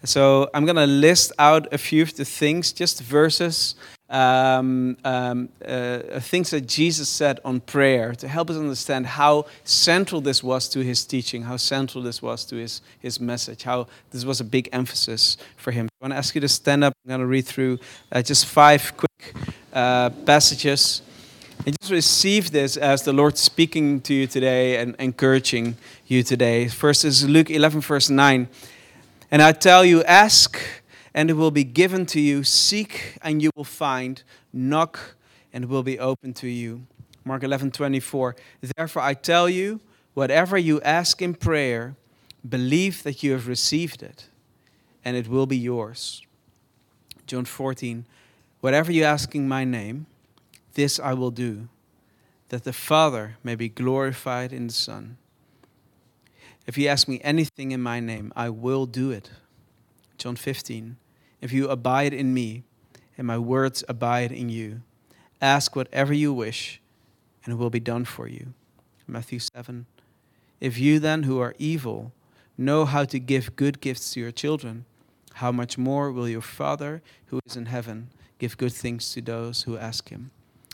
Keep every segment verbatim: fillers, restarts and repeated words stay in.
So I'm going to list out a few of the things, just verses, um, um, uh, things that Jesus said on prayer to help us understand how central this was to his teaching, how central this was to his, his message, how this was a big emphasis for him. I want to ask you to stand up. I'm going to read through uh, just five quick uh, passages. And just receive this as the Lord speaking to you today and encouraging you today. First is Luke eleven, verse nine. And I tell you, ask, and it will be given to you. Seek, and you will find. Knock, and it will be opened to you. Mark eleven, twenty-four. Therefore I tell you, whatever you ask in prayer, believe that you have received it, and it will be yours. John fourteen. Whatever you ask in my name, this I will do, that the Father may be glorified in the Son. If you ask me anything in my name, I will do it. John fifteen. If you abide in me, and my words abide in you, ask whatever you wish, and it will be done for you. Matthew seven. If you then, who are evil, know how to give good gifts to your children, how much more will your Father, who is in heaven, give good things to those who ask him?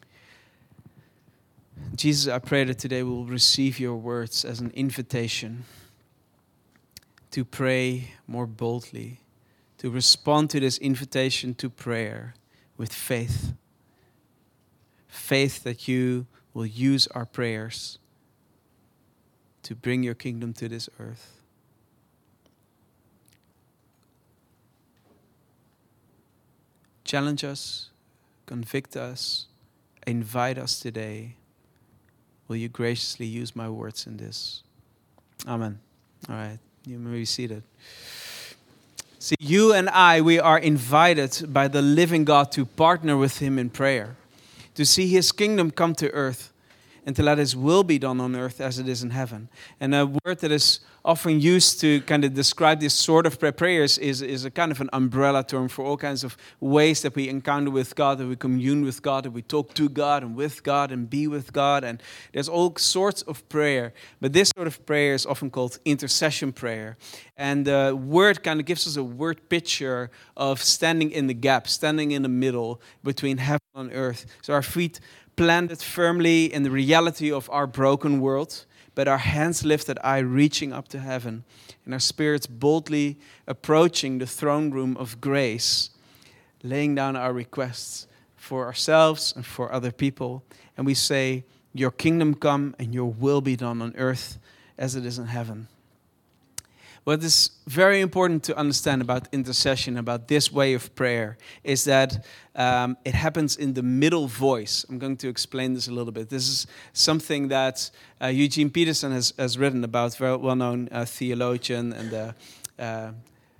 Jesus, I pray that today we will receive your words as an invitation to pray more boldly, to respond to this invitation to prayer with faith. Faith that you will use our prayers to bring your kingdom to this earth. Challenge us, convict us, invite us today. Will you graciously use my words in this? Amen. All right. You may be seated. See, you and I, we are invited by the living God to partner with him in prayer, to see his kingdom come to earth, and to let his will be done on earth as it is in heaven. And a word that is often used to kind of describe this sort of prayers is, is a kind of an umbrella term for all kinds of ways that we encounter with God, that we commune with God, that we talk to God and with God and be with God. And there's all sorts of prayer. But this sort of prayer is often called intercession prayer. And the word kind of gives us a word picture of standing in the gap, standing in the middle between heaven and earth. So our feet planted firmly in the reality of our broken world, but our hands lifted high, reaching up to heaven, and our spirits boldly approaching the throne room of grace, laying down our requests for ourselves and for other people. And we say, your kingdom come and your will be done on earth as it is in heaven. What is very important to understand about intercession, about this way of prayer, is that um, it happens in the middle voice. I'm going to explain this a little bit. This is something that uh, Eugene Peterson has, has written about, very well-known uh, theologian and uh, uh,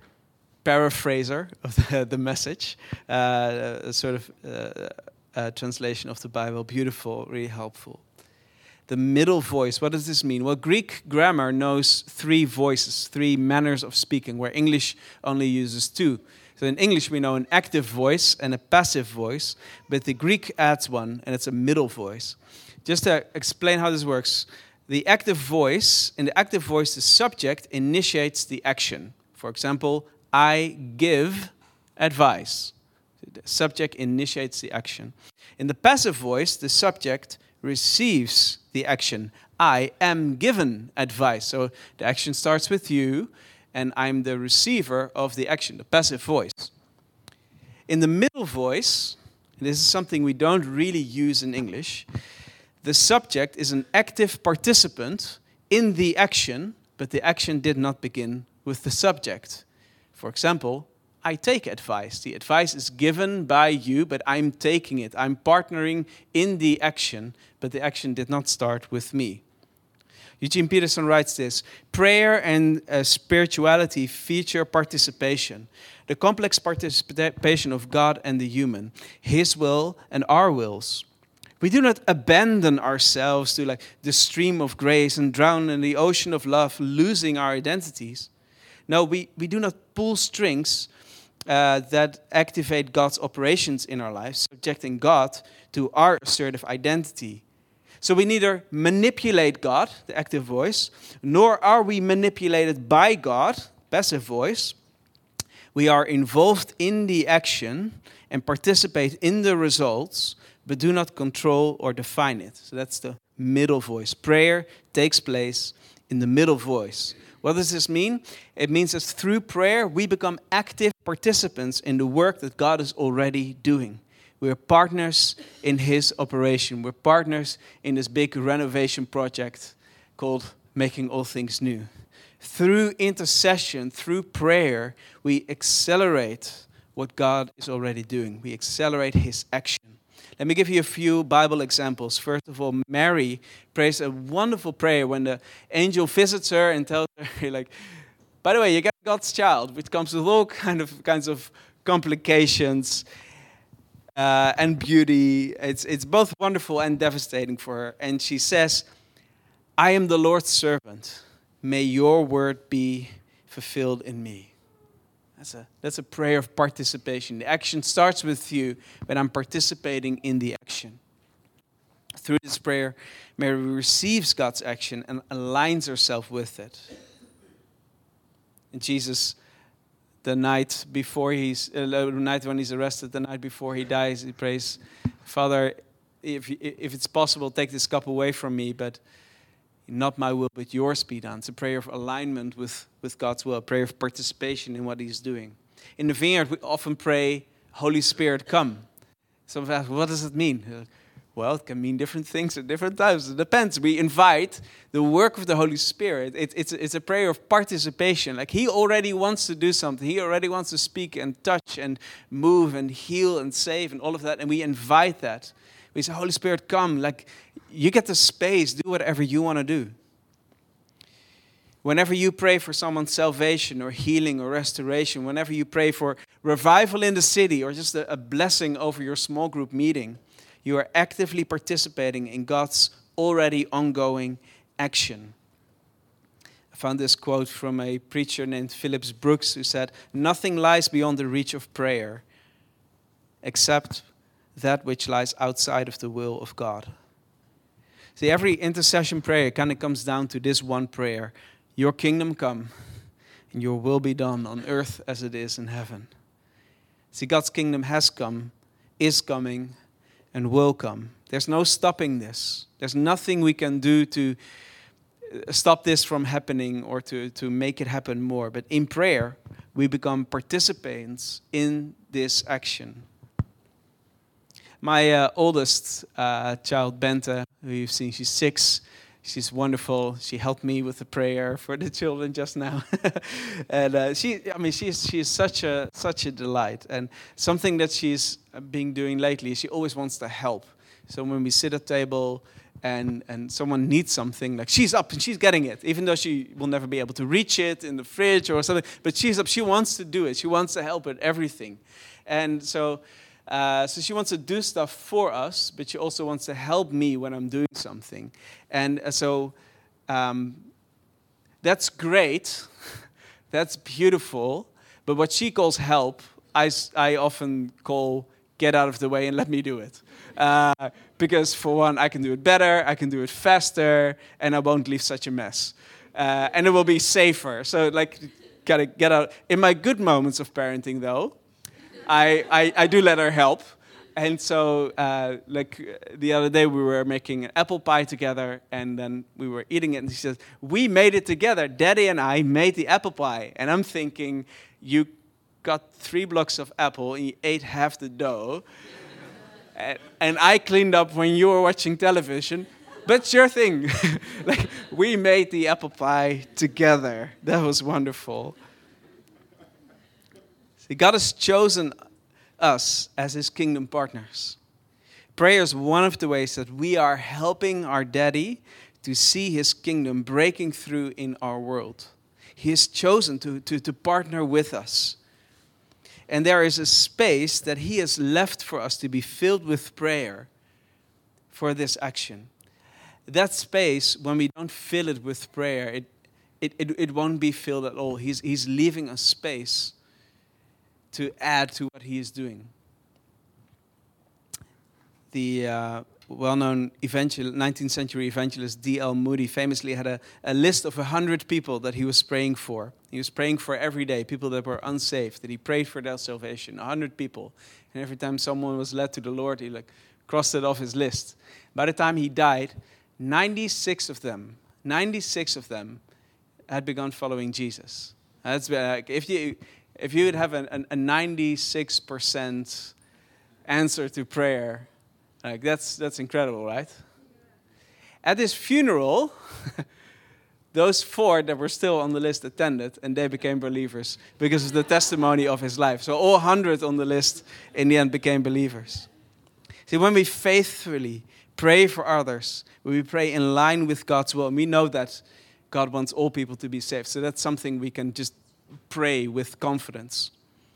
paraphraser of the, the message, uh, a sort of uh, a translation of the Bible. Beautiful, really helpful. The middle voice, what does this mean? Well, Greek grammar knows three voices, three manners of speaking, where English only uses two. So in English, we know an active voice and a passive voice, but the Greek adds one, and it's a middle voice. Just to explain how this works, the active voice, in the active voice, the subject initiates the action. For example, I give advice. The subject initiates the action. In the passive voice, the subject receives the action. I am given advice. So the action starts with you, and I'm the receiver of the action, the passive voice. In the middle voice, and this is something we don't really use in English, the subject is an active participant in the action, but the action did not begin with the subject. For example, I take advice. The advice is given by you, but I'm taking it. I'm partnering in the action, but the action did not start with me. Eugene Peterson writes this: prayer and uh, spirituality feature participation, the complex participation of God and the human, his will and our wills. We do not abandon ourselves to like the stream of grace and drown in the ocean of love, losing our identities. No, we, we do not pull strings Uh, that activate God's operations in our lives, subjecting God to our assertive identity. So we neither manipulate God, the active voice, nor are we manipulated by God, passive voice. We are involved in the action and participate in the results, but do not control or define it. So that's the middle voice. Prayer takes place in the middle voice. What does this mean? It means that through prayer, we become active participants in the work that God is already doing. We're partners in His operation. We're partners in this big renovation project called Making All Things New. Through intercession, through prayer, we accelerate what God is already doing. We accelerate His action. Let me give you a few Bible examples. First of all, Mary prays a wonderful prayer when the angel visits her and tells her, like, by the way, you got God's child, which comes with all kind of kinds of complications uh, and beauty. It's it's both wonderful and devastating for her. And she says, I am the Lord's servant. May your word be fulfilled in me. That's a, that's a prayer of participation. The action starts with you, but I'm participating in the action. Through this prayer, Mary receives God's action and aligns herself with it. And Jesus, the night before he's, uh, the night when he's arrested, the night before he dies, he prays, Father, if if it's possible, take this cup away from me, but not my will, but yours be done. It's a prayer of alignment with, with God's will, a prayer of participation in what He's doing. In the Vineyard, we often pray, Holy Spirit, come. Some of us ask, what does it mean? Well, it can mean different things at different times. It depends. We invite the work of the Holy Spirit. It, it's, it's a prayer of participation. Like He already wants to do something. He already wants to speak and touch and move and heal and save and all of that. And we invite that. We say, Holy Spirit, come. Like, you get the space. Do whatever you want to do. Whenever you pray for someone's salvation or healing or restoration, whenever you pray for revival in the city or just a, a blessing over your small group meeting, you are actively participating in God's already ongoing action. I found this quote from a preacher named Phillips Brooks who said, nothing lies beyond the reach of prayer except that which lies outside of the will of God. See, every intercession prayer kind of comes down to this one prayer. Your kingdom come, and your will be done on earth as it is in heaven. See, God's kingdom has come, is coming, and will come. There's no stopping this. There's nothing we can do to stop this from happening or to, to make it happen more. But in prayer, we become participants in this action. My uh, oldest uh, child, Bente, who you've seen, she's six. She's wonderful. She helped me with the prayer for the children just now, and uh, she—I mean, she's she's such a such a delight. And something that she's been doing lately, she always wants to help. So when we sit at table and and someone needs something, like she's up and she's getting it, even though she will never be able to reach it in the fridge or something. But she's up. She wants to do it. She wants to help with everything, and so. Uh, so she wants to do stuff for us, but she also wants to help me when I'm doing something. And uh, so um, that's great. That's beautiful. But what she calls help, I, I often call get out of the way and let me do it. Uh, because for one, I can do it better, I can do it faster, and I won't leave such a mess. Uh, and it will be safer. So like, gotta get out. In my good moments of parenting, though, I, I, I do let her help. And so, uh, like the other day, we were making an apple pie together, and then we were eating it, and she says, we made it together. Daddy and I made the apple pie. And I'm thinking, you got three blocks of apple, and you ate half the dough. and, and I cleaned up when you were watching television. But sure thing. Like, we made the apple pie together. That was wonderful. God has chosen us as His kingdom partners. Prayer is one of the ways that we are helping our Daddy to see His kingdom breaking through in our world. He has chosen to, to, to partner with us. And there is a space that He has left for us to be filled with prayer for this action. That space, when we don't fill it with prayer, it, it, it, it won't be filled at all. He's, he's leaving us space to add to what He is doing. The uh, well-known evangel- nineteenth century evangelist D L Moody famously had a, a list of one hundred people that he was praying for. He was praying for every day, people that were unsaved, that he prayed for their salvation, one hundred people. And every time someone was led to the Lord, he like crossed it off his list. By the time he died, ninety-six of them, ninety-six of them had begun following Jesus. That's like, if you if you would have a, a ninety-six percent answer to prayer, like that's that's incredible, right? At his funeral, those four that were still on the list attended, and they became believers because of the testimony of his life. So all one hundred on the list in the end became believers. See, when we faithfully pray for others, when we pray in line with God's will, and we know that God wants all people to be saved. So that's something we can just pray with confidence.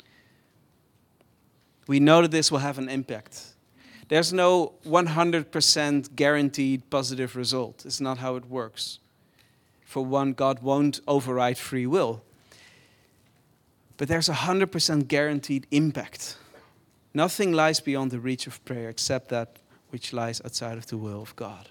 We know that this will have an impact. There's no one hundred percent guaranteed positive result. It's not how it works. For one, God won't override free will. But there's a one hundred percent guaranteed impact. Nothing lies beyond the reach of prayer except that which lies outside of the will of God.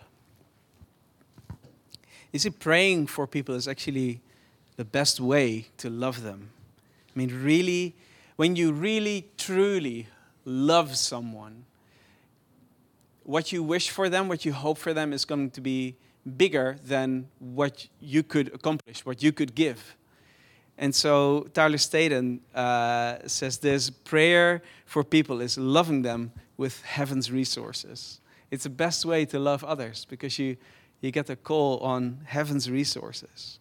You see, praying for people is actually the best way to love them. I mean, really, when you really, truly love someone, what you wish for them, what you hope for them is going to be bigger than what you could accomplish, what you could give. And so Tyler Staton uh, says this: prayer for people is loving them with heaven's resources. It's the best way to love others because you, you get a call on heaven's resources.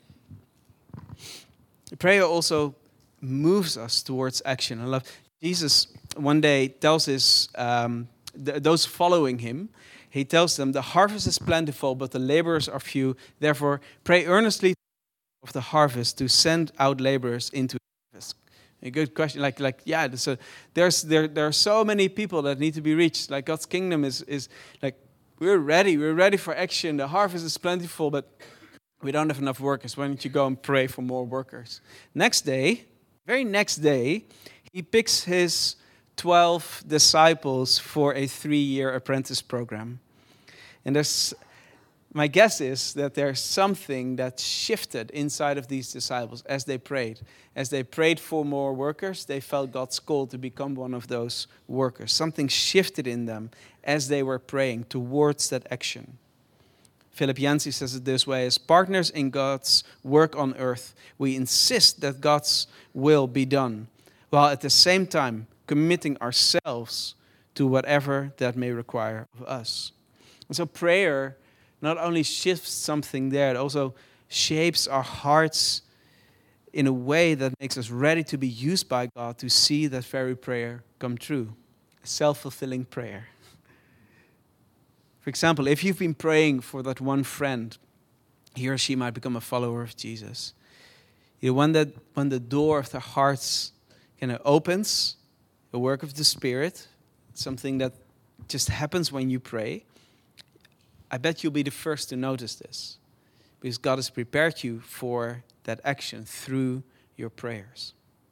Prayer also moves us towards action. I love Jesus one day tells his, um, th- those following him, he tells them, the harvest is plentiful, but the laborers are few. Therefore, pray earnestly of the harvest to send out laborers into the harvest. A good question. Like, like, yeah. So there's there there are so many people that need to be reached. Like God's kingdom is is like we're ready. We're ready for action. The harvest is plentiful, but we don't have enough workers. Why don't you go and pray for more workers? Next day, very next day, he picks his twelve disciples for a three-year apprentice program. And there's, my guess is that there's something that shifted inside of these disciples as they prayed. As they prayed for more workers, they felt God's call to become one of those workers. Something shifted in them as they were praying towards that action. Philip Yancey says it this way: as partners in God's work on earth, we insist that God's will be done, while at the same time committing ourselves to whatever that may require of us. And so prayer not only shifts something there, it also shapes our hearts in a way that makes us ready to be used by God to see that very prayer come true. A self-fulfilling prayer. For example, if you've been praying for that one friend, he or she might become a follower of Jesus. You know, when, that, when the door of their hearts kind of opens, a work of the Spirit, something that just happens when you pray, I bet you'll be the first to notice this, because God has prepared you for that action through your prayers.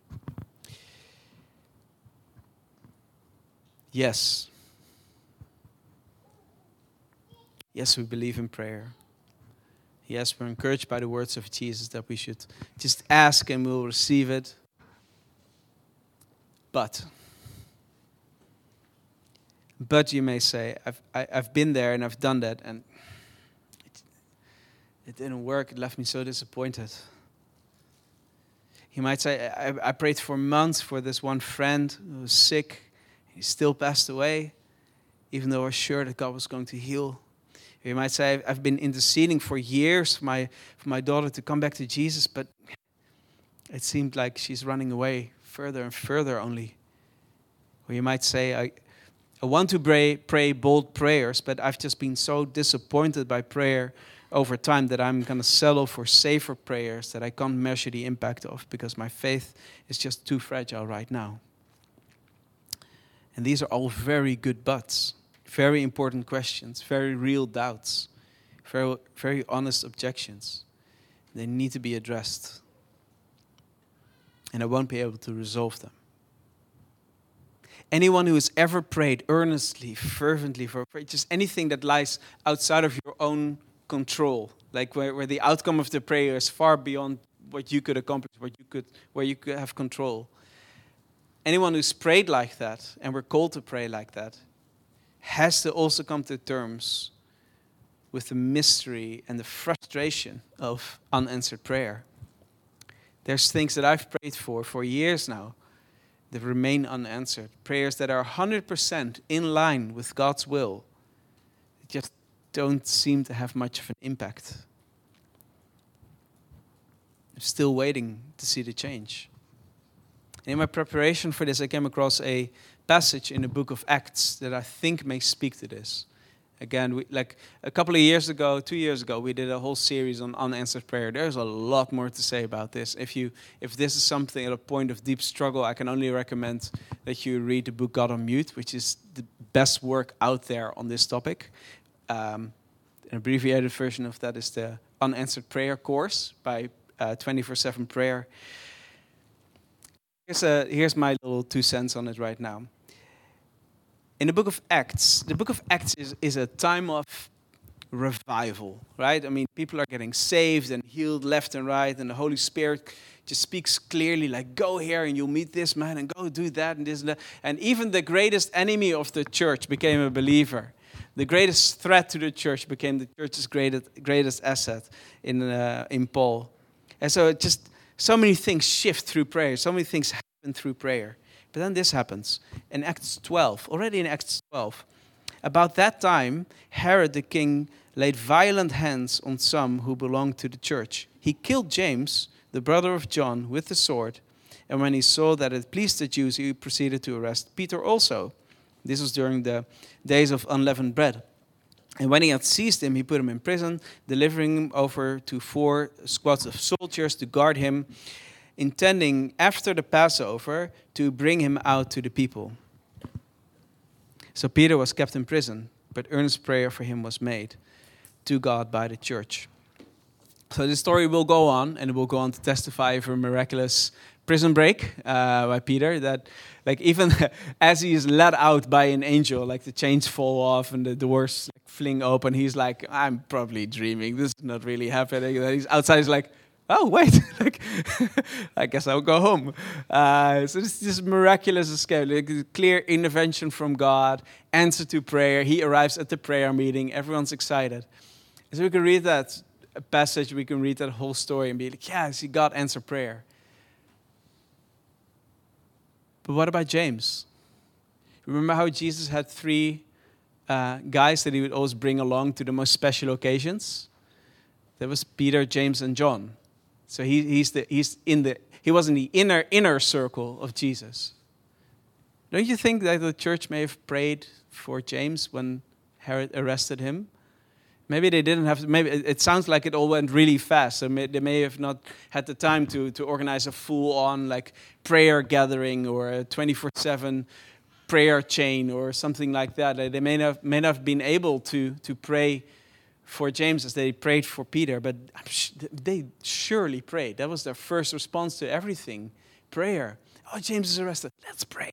Yes. Yes, we believe in prayer. Yes, we're encouraged by the words of Jesus that we should just ask and we'll receive it. But, but you may say, I've, I, I've been there and I've done that and it, it didn't work. It left me so disappointed. You might say, I, I prayed for months for this one friend who was sick. He still passed away, even though I was sure that God was going to heal. You might say, I've been interceding for years for my, for my daughter to come back to Jesus, but it seemed like she's running away further and further only. Or you might say, I, I want to pray, pray bold prayers, but I've just been so disappointed by prayer over time that I'm going to settle for safer prayers that I can't measure the impact of because my faith is just too fragile right now. And these are all very good buts. Very important questions, very real doubts, very, very honest objections. They need to be addressed. And I won't be able to resolve them. Anyone who has ever prayed earnestly, fervently for prayer, just anything that lies outside of your own control, like where, where the outcome of the prayer is far beyond what you could accomplish, what you could, where you could have control. Anyone who's prayed like that, and we're called to pray like that, has to also come to terms with the mystery and the frustration of unanswered prayer. There's things that I've prayed for for years now that remain unanswered. Prayers that are one hundred percent in line with God's will. They just don't seem to have much of an impact. I'm still waiting to see the change. In my preparation for this, I came across a passage in the book of Acts that I think may speak to this. Again, we, like a couple of years ago, two years ago, we did a whole series on unanswered prayer. There's a lot more to say about this. If you, if this is something at a point of deep struggle, I can only recommend that you read the book God on Mute, which is the best work out there on this topic. Um, an abbreviated version of that is the Unanswered Prayer course by uh, twenty-four seven Prayer. Here's, a, here's my little two cents on it right now. In the book of Acts, the book of Acts is, is a time of revival, right? I mean, people are getting saved and healed left and right, and the Holy Spirit just speaks clearly, like, go here and you'll meet this man, and go do that and this and that. And even the greatest enemy of the church became a believer. The greatest threat to the church became the church's greatest, greatest asset in, uh, in Paul. And so it just, so many things shift through prayer. So many things happen through prayer. But then this happens in Acts twelve, already in Acts twelve. About that time, Herod the king laid violent hands on some who belonged to the church. He killed James, the brother of John, with the sword. And when he saw that it pleased the Jews, he proceeded to arrest Peter also. This was during the days of unleavened bread. And when he had seized him, he put him in prison, delivering him over to four squads of soldiers to guard him, intending after the Passover to bring him out to the people. So Peter was kept in prison, but earnest prayer for him was made to God by the church. So the story will go on, and it will go on to testify of a miraculous prison break uh, by Peter, that like even as he is let out by an angel, like the chains fall off and the doors like, fling open, he's like, I'm probably dreaming, this is not really happening. And he's outside, he's like, oh, wait, like, I guess I'll go home. Uh, so this is this miraculous escape, like a clear intervention from God, answer to prayer. He arrives at the prayer meeting. Everyone's excited. So we can read that passage, we can read that whole story and be like, yeah, see, God answer prayer. But what about James? Remember how Jesus had three uh, guys that he would always bring along to the most special occasions? That was Peter, James, and John. So he, he's the he's in the he was in the inner inner circle of Jesus. Don't you think that the church may have prayed for James when Herod arrested him? Maybe they didn't have. Maybe it sounds like it all went really fast. So may, they may have not had the time to to organize a full-on like prayer gathering or a twenty-four seven prayer chain or something like that. They may not may not have been able to to pray for James as they prayed for Peter, but they surely prayed. That was their first response to everything. Prayer. Oh, James is arrested. Let's pray.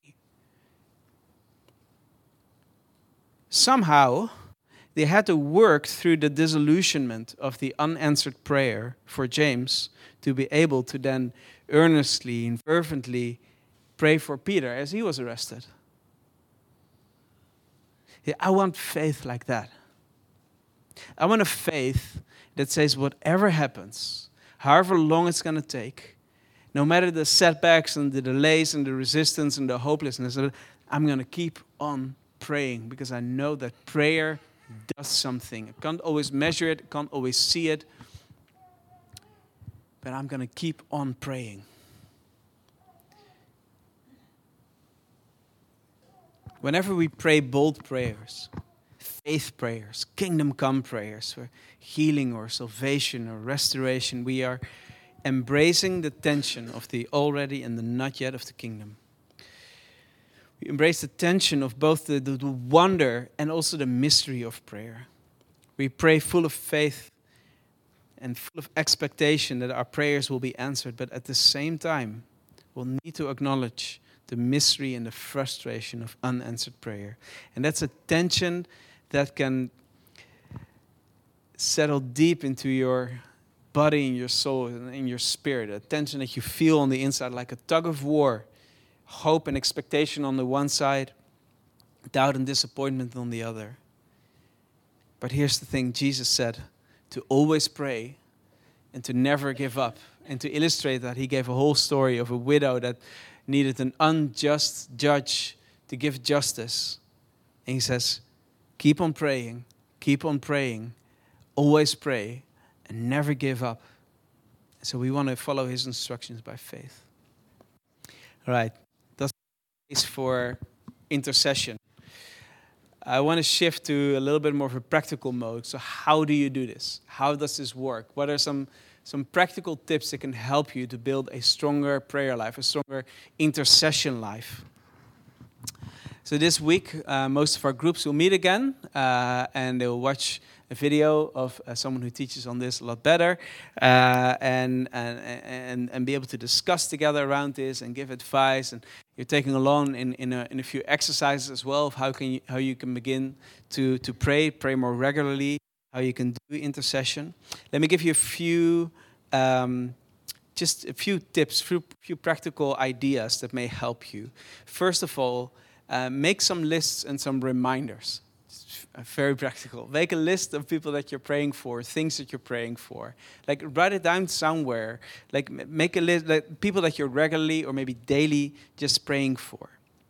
Somehow, they had to work through the disillusionment of the unanswered prayer for James to be able to then earnestly and fervently pray for Peter as he was arrested. Yeah, I want faith like that. I want a faith that says whatever happens, however long it's going to take, no matter the setbacks and the delays and the resistance and the hopelessness, I'm going to keep on praying because I know that prayer does something. I can't always measure it, I can't always see it, but I'm going to keep on praying. Whenever we pray bold prayers, faith prayers, kingdom come prayers for healing or salvation or restoration, we are embracing the tension of the already and the not yet of the kingdom. We embrace the tension of both the, the, the wonder and also the mystery of prayer. We pray full of faith and full of expectation that our prayers will be answered, but at the same time, we'll need to acknowledge the mystery and the frustration of unanswered prayer. And that's a tension that can settle deep into your body and your soul and in your spirit. A tension that you feel on the inside, like a tug of war. Hope and expectation on the one side, doubt and disappointment on the other. But here's the thing, Jesus said to always pray and to never give up. And to illustrate that, he gave a whole story of a widow that needed an unjust judge to give justice. And he says, keep on praying, keep on praying, always pray, and never give up. So we want to follow his instructions by faith. All right, that's the case for intercession. I want to shift to a little bit more of a practical mode. So how do you do this? How does this work? What are some, some practical tips that can help you to build a stronger prayer life, a stronger intercession life? So this week, uh, most of our groups will meet again, uh, and they'll watch a video of uh, someone who teaches on this a lot better, uh, and, and and and be able to discuss together around this and give advice. And you're taking along in in a, in a few exercises as well of how can you, how you can begin to to pray, pray more regularly, how you can do intercession. Let me give you a few. Um, just a few tips, few few practical ideas that may help you. First of all, uh, make some lists and some reminders. Very practical. Make a list of people that you're praying for, things that you're praying for. Like write it down somewhere. Like make a list, like people that you're regularly or maybe daily just praying for.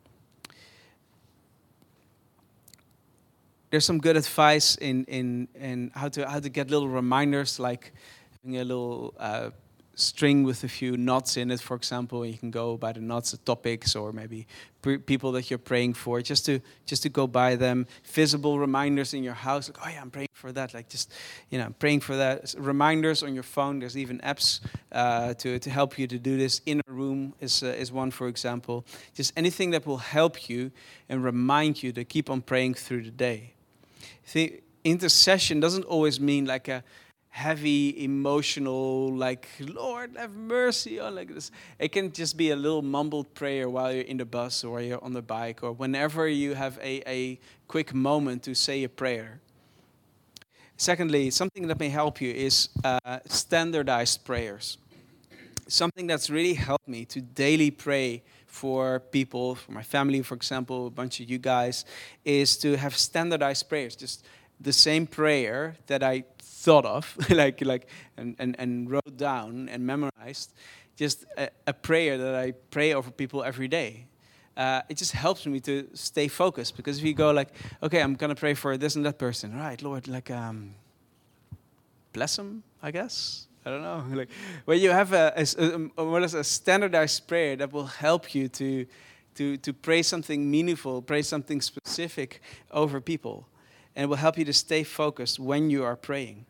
There's some good advice in in in how to how to get little reminders, like having a little uh, string with a few knots in it, for example. You can go by the knots, the topics, or maybe pre- people that you're praying for, just to just to go by them. Visible reminders in your house, like, oh yeah, I'm praying for that. Like just, you know, praying for that. Reminders on your phone. There's even apps uh, to to help you to do this. Inner Room is uh, is one, for example. Just anything that will help you and remind you to keep on praying through the day. See, intercession doesn't always mean like a heavy, emotional, like, Lord, have mercy on, like this. It can just be a little mumbled prayer while you're in the bus or you're on the bike or whenever you have a, a quick moment to say a prayer. Secondly, something that may help you is uh, standardized prayers. Something that's really helped me to daily pray for people, for my family, for example, a bunch of you guys, is to have standardized prayers. Just the same prayer that I thought of, like like and, and, and wrote down and memorized, just a, a prayer that I pray over people every day. Uh, it just helps me to stay focused, because if you go like, okay, I'm gonna pray for this and that person, right, Lord, like um, bless them, I guess. I don't know. Like when you have a, a, a what is a standardized prayer that will help you to to to pray something meaningful, pray something specific over people, and it will help you to stay focused when you are praying.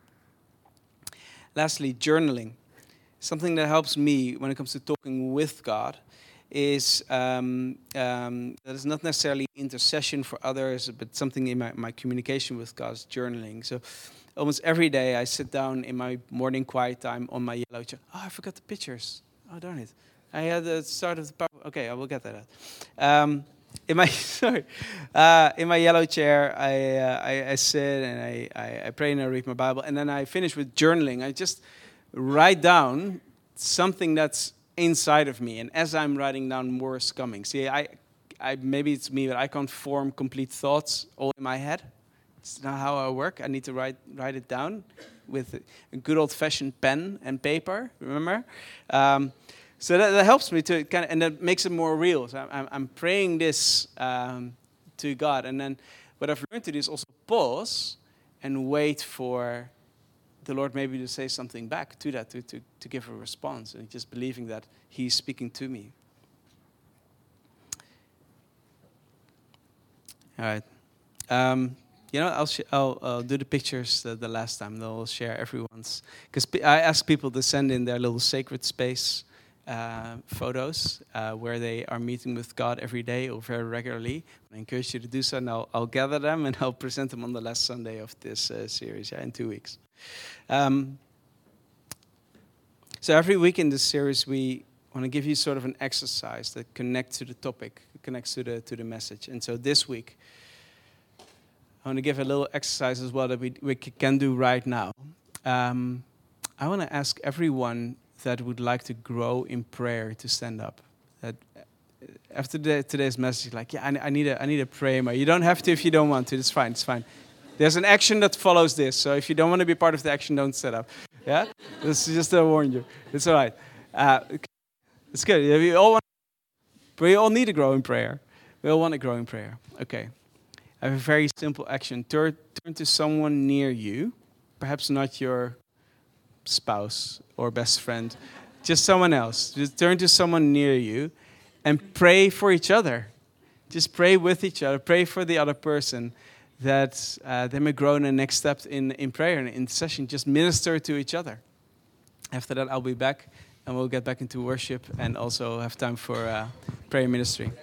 Lastly, journaling. Something that helps me when it comes to talking with God is um, um, that is not necessarily intercession for others, but something in my, my communication with God is journaling. So almost every day I sit down in my morning quiet time on my yellow chair. Oh, I forgot the pictures. Oh, darn it. I had the start of the power. Okay, I will get that out. Um, in my sorry, uh, in my yellow chair, I, uh, I I sit and I, I I pray and I read my Bible, and then I finish with journaling. I just write down something that's inside of me, and as I'm writing down, more is coming. See, I, I maybe it's me, but I can't form complete thoughts all in my head. It's not how I work. I need to write write it down with a good old-fashioned pen and paper. Remember. Um, So that, that helps me to kind of, and that makes it more real. So I'm, I'm praying this um, to God, and then what I've learned to do is also pause and wait for the Lord maybe to say something back to that, to to, to give a response, and just believing that He's speaking to me. All right. Um, you know, I'll, sh- I'll, I'll do the pictures the, the last time. Then I'll share everyone's, because I ask people to send in their little sacred space Uh, photos uh, where they are meeting with God every day or very regularly. I encourage you to do so, and I'll, I'll gather them and I'll present them on the last Sunday of this uh, series, yeah, in two weeks. Um, so every week in this series, we I want to give you sort of an exercise that connects to the topic, connects to the to the message. And so this week, I want to give a little exercise as well that we we can do right now. Um, I want to ask everyone that would like to grow in prayer to stand up. That after the, today's message, like, yeah, I, I need a I need a prayer. You don't have to if you don't want to. It's fine. It's fine. There's an action that follows this. So if you don't want to be part of the action, don't stand up. Yeah, this is just to warn you. It's all right. Uh, it's good. We all want, we all need to grow in prayer. We all want to grow in prayer. Okay. I have a very simple action. Turn turn to someone near you, perhaps not your spouse or best friend, just someone else. Just turn to someone near you and pray for each other. Just pray with each other. Pray for the other person that uh, they may grow in the next step in, in prayer and in session. Just minister to each other. After that, I'll be back and we'll get back into worship and also have time for uh, prayer ministry.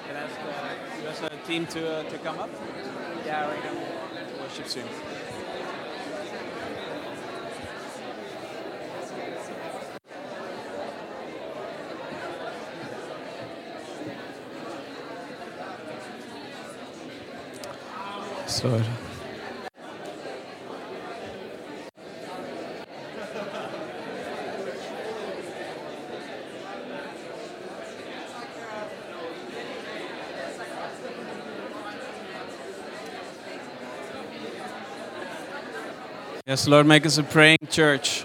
Can I ask uh, the rest of the team to, uh, to come up? Yeah, we're going to worship soon. Lord. Yes, Lord, make us a praying church.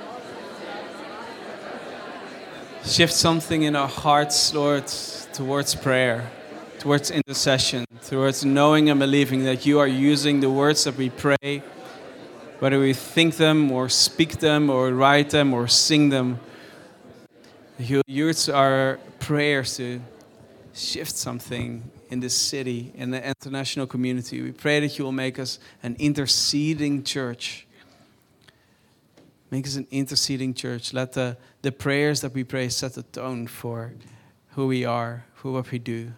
Shift something in our hearts, Lord, towards prayer, towards intercession, towards knowing and believing that you are using the words that we pray, whether we think them or speak them or write them or sing them. You use our prayers to shift something in this city, in the international community. We pray that you will make us an interceding church. Make us an interceding church. Let the, the prayers that we pray set the tone for who we are, for what we do.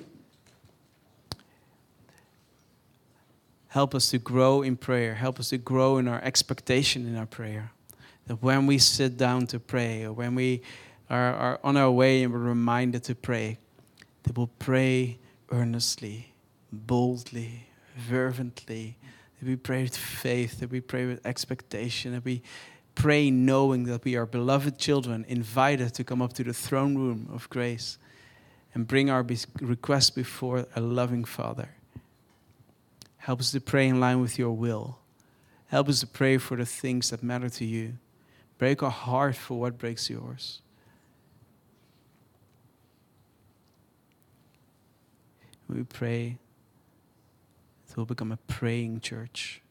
Help us to grow in prayer. Help us to grow in our expectation in our prayer. That when we sit down to pray, or when we are, are on our way and we're reminded to pray, that we'll pray earnestly, boldly, fervently. That we pray with faith, that we pray with expectation, that we pray knowing that we are beloved children, invited to come up to the throne room of grace and bring our requests before a loving Father. Help us to pray in line with your will. Help us to pray for the things that matter to you. Break our heart for what breaks yours. We pray that we'll become a praying church.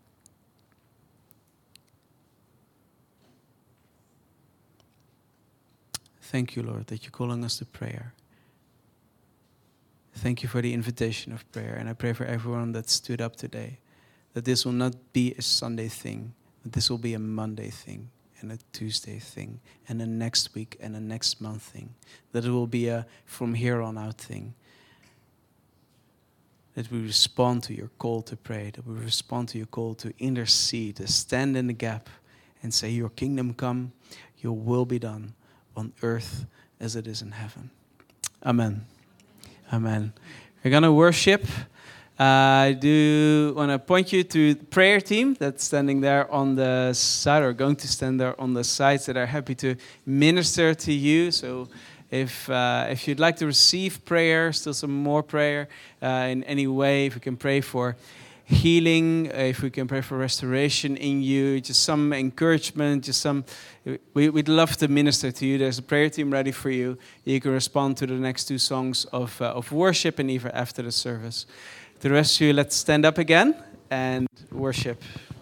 Thank you, Lord, that you're calling us to prayer. Thank you for the invitation of prayer. And I pray for everyone that stood up today, that this will not be a Sunday thing, but this will be a Monday thing, and a Tuesday thing, and a next week and a next month thing. That it will be a from here on out thing. That we respond to your call to pray, that we respond to your call to intercede, to stand in the gap and say, your kingdom come, your will be done on earth as it is in heaven. Amen. Amen. We're going to worship. Uh, I do want to point you to the prayer team that's standing there on the side, or going to stand there on the sides, that are happy to minister to you. So if uh, if you'd like to receive prayer, still some more prayer uh, in any way, if we can pray for healing, if we can pray for restoration in you, just some encouragement, just some, we, we'd love to minister to you. There's a prayer team ready for you. You can respond to the next two songs of uh, of worship, and even after the service. The rest of you, let's stand up again and worship.